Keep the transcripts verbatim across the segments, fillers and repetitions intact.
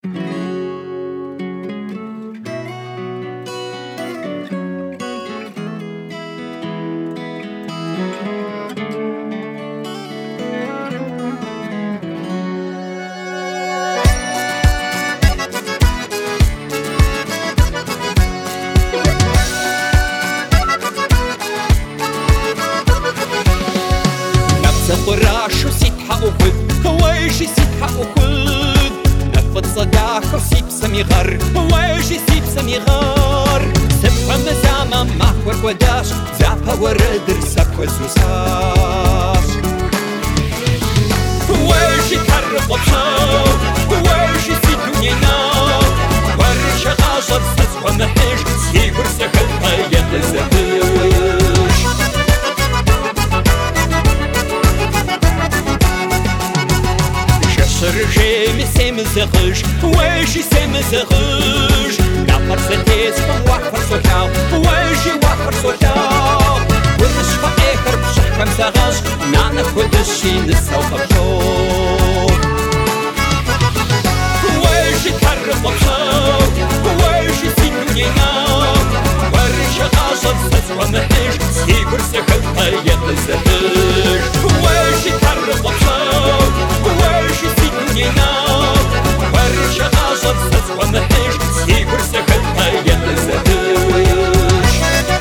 قراش وسيتحق وخد هوايجي سيتحق وخد نفض صداخ وسيب سميغار هوايجي سيب سميغار سبحة مزامة محور وداش زعبها ورد رسك وزوساش هوايجي تحرق وبشاو هوايجي سيد دنينا ورش غاجر سس ومحيش سيقر سكت هيا تزهش رجيمي سيمزغش واجي سيمزغش لا فرصتيس وحفر صوتاو واجي وحفر صوتاو والنشفة اخر بشحكة مزغش نانا خدشي نساو بشوف واجي تهرب وبشاو واجي سيدونينا ورشا غاجر سس ومحيش سيقر سكت هيا تزهش واجي تهرب وبشاو واجي سيدونينا ورشا غاجر سس ومحيش سيقر سكت هيا تزهش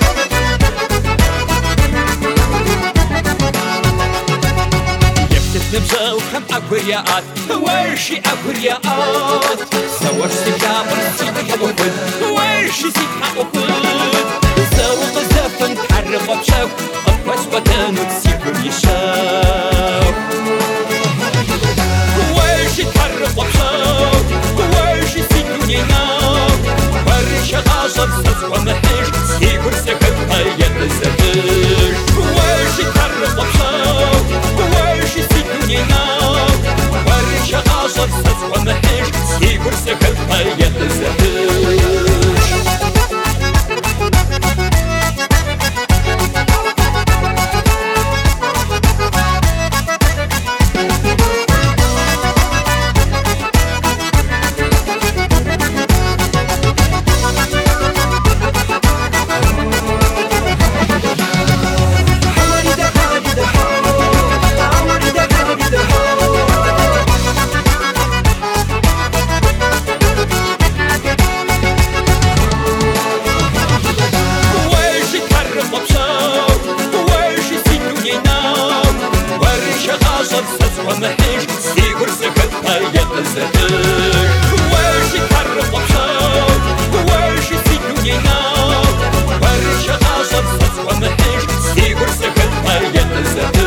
يفتت نبزاو خم أقرياءات واجي أقرياءات سوار سيجابر سيدها وخد واجي سيدها وخد زاوق الزفن تحرق وبشاو أقوس ودانو تسيقر يشاو واجي تحرق وبشاو واجي سيدونينا ورشا غاجر سس ومحيش سيقر سكت هيا تزهش واجي تحرق وبشاو واجي سيدونينا ورشا غاجر سس ومحيش سيقر سكت هيا تزهش ومحيش سيقر سكت هيا تزهش واجي تحرق وبشاو واجي سيدونينا ورشا غاجر سس ومحيش سيقر سكت هيا تزهش